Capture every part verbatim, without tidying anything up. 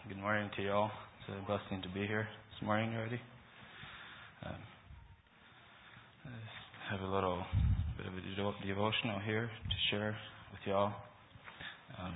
Good morning to y'all. It's a blessing to be here this morning already. Um, I have a little bit of a devo- devotional here to share with y'all. Um,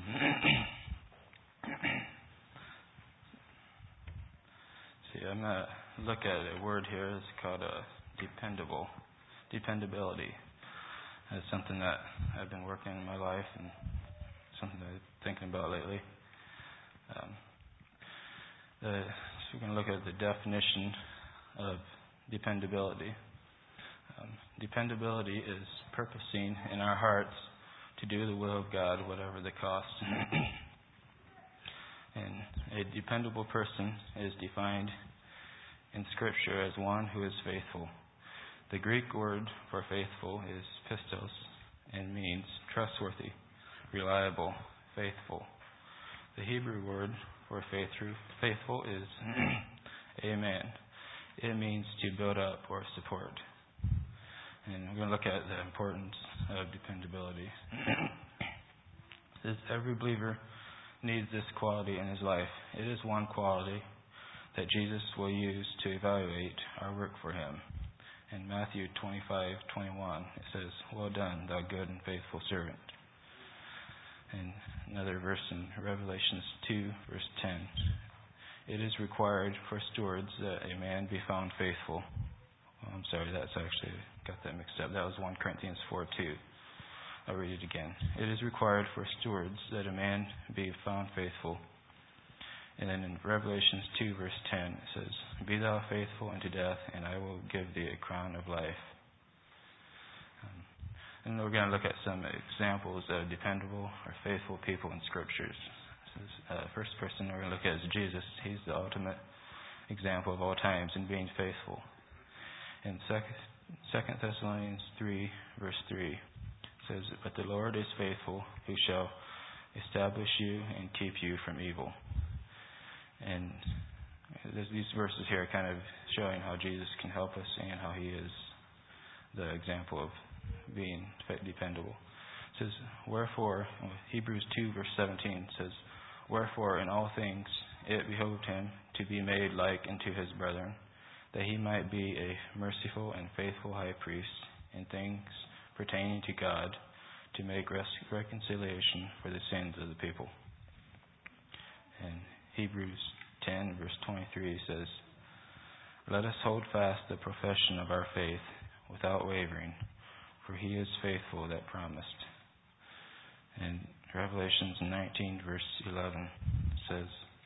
see, I'm going to look at a word here. It's called uh, dependable, dependability. It's something that I've been working in my life and something that I'm thinking about lately. Um, the, so we're going to look at the definition of dependability. Um, dependability is purposing in our hearts to do the will of God, whatever the cost. And a dependable person is defined in Scripture as one who is faithful. The Greek word for faithful is pistos and means trustworthy, reliable, faithful. The Hebrew word for faithful is amen. It means to build up or support. And we're going to look at the importance of dependability. Says every believer needs this quality in his life. It is one quality that Jesus will use to evaluate our work for him. In Matthew twenty-five twenty-one, it says, "Well done, thou good and faithful servant." And another verse in Revelation two, verse ten. It is required for stewards that a man be found faithful. Oh, I'm sorry, that's actually, got that mixed up. That was First Corinthians four two. I'll read it again. It is required for stewards that a man be found faithful. And then in Revelation two, verse ten, it says, "Be thou faithful unto death, and I will give thee a crown of life." Um, and we're going to look at some examples of dependable or faithful people in Scriptures. This is, uh, first person we're going to look at is Jesus. He's the ultimate example of all times in being faithful. In Second Thessalonians three, verse three, it says, "But the Lord is faithful, who shall establish you and keep you from evil." And these verses here are kind of showing how Jesus can help us and how he is the example of being dependable. It says, "Wherefore," Hebrews two, verse seventeen says, "Wherefore in all things it behoved him to be made like unto his brethren, that he might be a merciful and faithful high priest in things pertaining to God, to make reconciliation for the sins of the people." And Hebrews ten, verse twenty-three says, "Let us hold fast the profession of our faith without wavering, for he is faithful that promised." And Revelations nineteen, verse eleven says,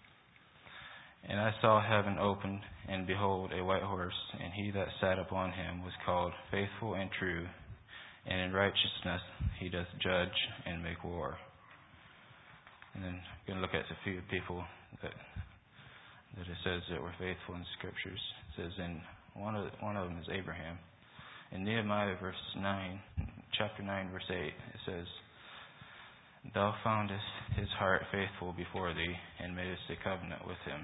"And I saw heaven opened, and behold, a white horse, and he that sat upon him was called Faithful and True, and in righteousness he doth judge and make war." And then we're going to look at a few people that that it says that were faithful in Scriptures. It says in one of one of them is Abraham. In Nehemiah verse nine, chapter nine, verse eight, it says, "Thou foundest his heart faithful before thee, and madest a covenant with him."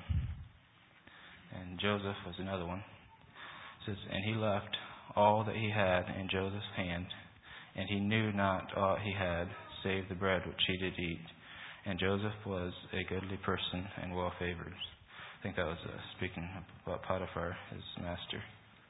And Joseph was another one. It says, "And he left all that he had in Joseph's hand, and he knew not aught he had, save the bread which he did eat. And Joseph was a goodly person and well favored." I think that was uh, speaking about Potiphar, his master.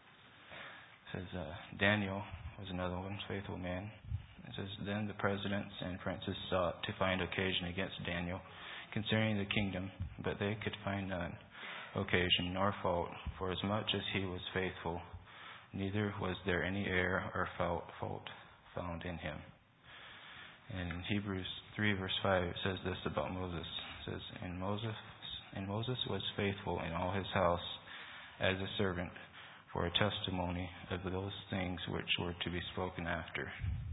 It says, uh, Daniel was another one, faithful man. It says, "Then the presidents and princes sought to find occasion against Daniel concerning the kingdom, but they could find none occasion nor fault, for as much as he was faithful, neither was there any error or fault found in him." And in Hebrews three, verse five, it says this about Moses. It says, "And Moses, and Moses was faithful in all his house as a servant for a testimony of those things which were to be spoken after."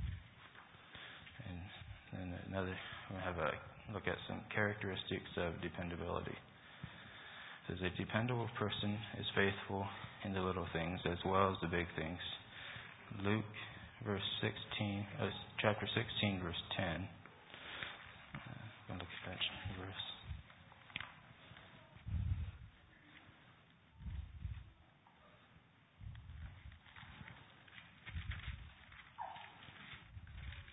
And then another, we'll have a look at some characteristics of dependability. It says, "A dependable person is faithful in the little things as well as the big things." Luke, verse sixteen, uh, chapter sixteen, verse ten. Uh, I'm going to look at that verse.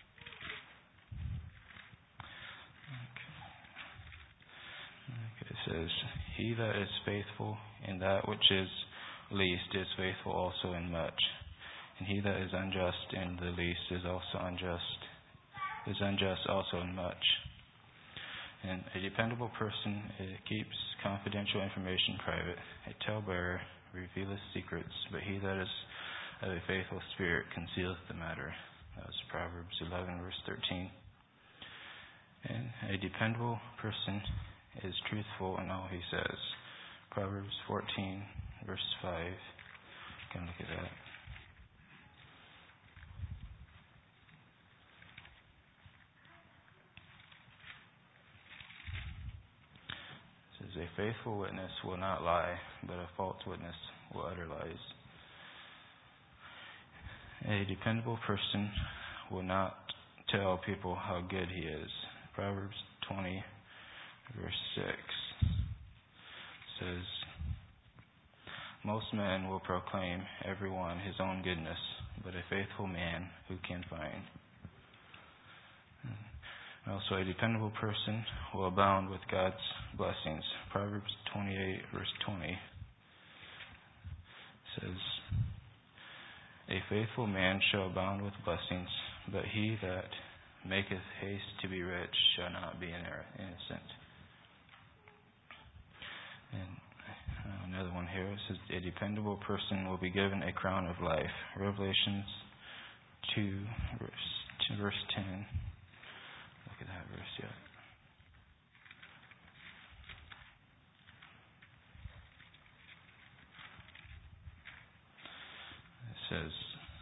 Okay. Okay, it says, he that is faithful in that which is least is faithful also in much. And he that is unjust in the least is also unjust, is unjust also in much. And a dependable person it keeps confidential information private. A talebearer revealeth secrets, but he that is of a faithful spirit concealeth the matter. That was Proverbs eleven, verse thirteen. And a dependable person is truthful in all he says. Proverbs fourteen, verse five. You can look at that. It says, a faithful witness will not lie, but a false witness will utter lies. A dependable person will not tell people how good he is. Proverbs twenty, verse six says, most men will proclaim every one his own goodness, but a faithful man who can find. Also, a dependable person will abound with God's blessings. Proverbs twenty-eight, verse twenty says, a faithful man shall abound with blessings, but he that maketh haste to be rich shall not be innocent. And another one here, it says, a dependable person will be given a crown of life. Revelations two, verse, two, verse ten. Look at that verse yet. It says,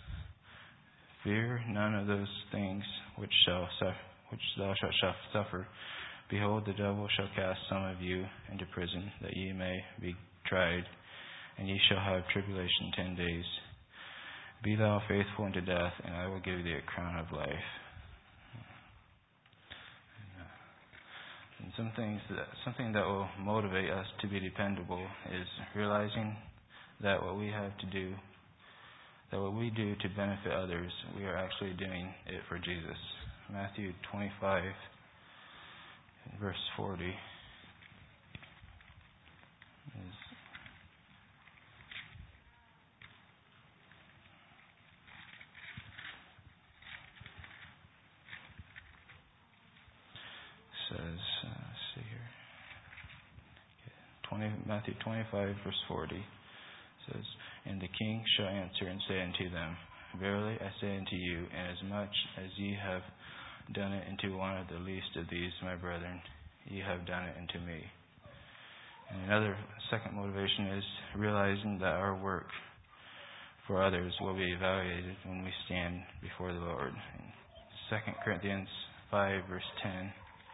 fear none of those things which shall suffer, which thou shalt suffer. Behold, the devil shall cast some of you into prison, that ye may be tried, and ye shall have tribulation ten days. Be thou faithful unto death, and I will give thee a crown of life. And some things that, something that will motivate us to be dependable is realizing that what we have to do, that what we do to benefit others, we are actually doing it for Jesus. Matthew twenty-five, verse forty is says, uh, let's see here, twenty, Matthew twenty-five, verse forty says, and the king shall answer and say unto them, verily I say unto you, inasmuch as ye have done it unto one of the least of these my brethren, ye have done it unto me. And another second motivation is realizing that our work for others will be evaluated when we stand before the Lord. In Second Corinthians five, verse ten.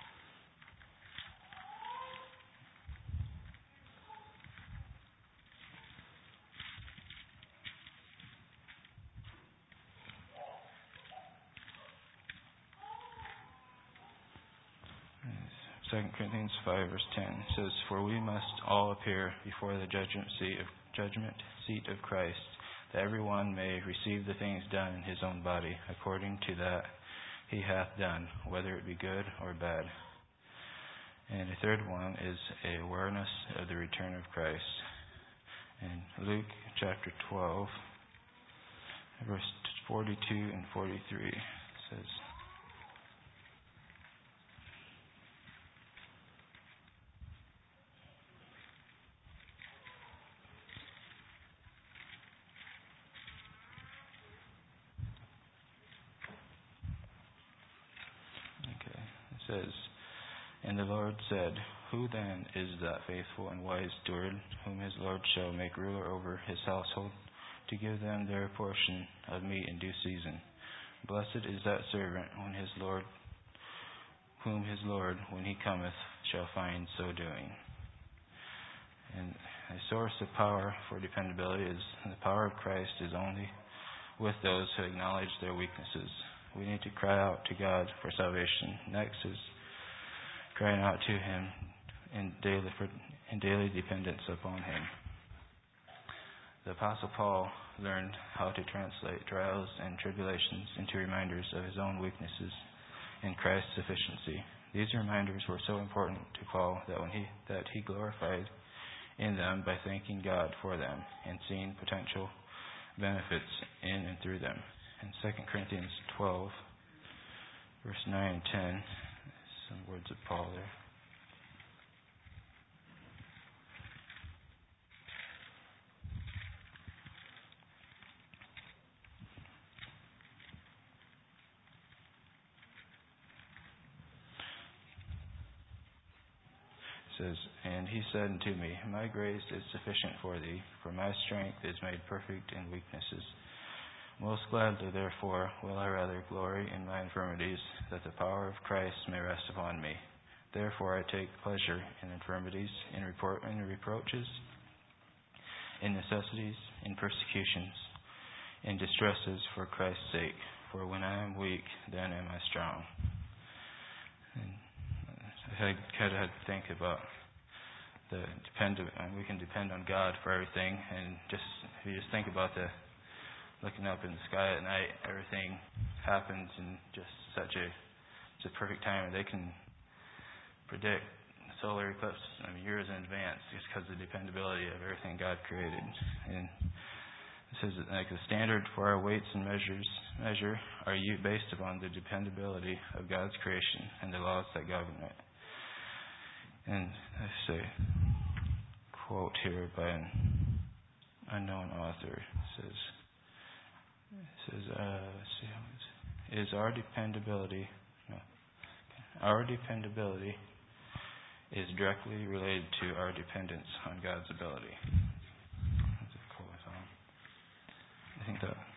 Second Corinthians five, verse ten says, for we must all appear before the judgment seat of judgment seat of Christ, that every one may receive the things done in his own body, according to that he hath done, whether it be good or bad. And the third one is a awareness of the return of Christ. In Luke chapter twelve, verse forty-two and forty-three says, says, and the Lord said, who then is that faithful and wise steward, whom his Lord shall make ruler over his household, to give them their portion of meat in due season? Blessed is that servant when his Lord, whom his Lord, when he cometh, shall find so doing. And a source of power for dependability is the power of Christ is only with those who acknowledge their weaknesses. We need to cry out to God for salvation. Next is crying out to Him in daily, in daily dependence upon Him. The Apostle Paul learned how to translate trials and tribulations into reminders of his own weaknesses in Christ's sufficiency. These reminders were so important to Paul that when he that he glorified in them by thanking God for them and seeing potential benefits in and through them. In Second Corinthians twelve, verse nine and ten, some words of Paul there. Says, and he said unto me, my grace is sufficient for thee, for my strength is made perfect in weaknesses. Most gladly, therefore, will I rather glory in my infirmities, that the power of Christ may rest upon me. Therefore I take pleasure in infirmities, in, report, in reproaches, in necessities, in persecutions, in distresses for Christ's sake. For when I am weak, then am I strong. And I kind of had to think about the depend. We can depend on God for everything, and just if you just think about the looking up in the sky at night, everything happens in just such a it's a perfect time. They can predict solar eclipse I mean, years in advance just because of the dependability of everything God created. And this is like the standard for our weights and measures measure are you based upon the dependability of God's creation and the laws that govern it. And there's a quote here by an unknown author. It says, it says uh, let's see how it's, is our dependability, no, our dependability is directly related to our dependence on God's ability. That's a quote. I think that.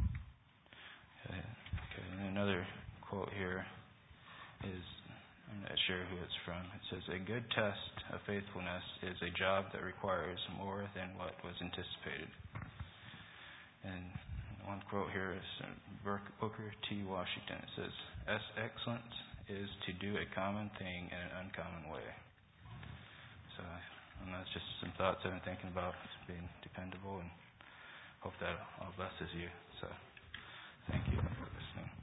Okay, okay. And another quote here is. I'm not sure who it's from. It says, a good test of faithfulness is a job that requires more than what was anticipated. And one quote here is Booker T. Washington. It says, excellence is to do a common thing in an uncommon way. So and that's just some thoughts I've been thinking about being dependable, and hope that all blesses you. So thank you for listening.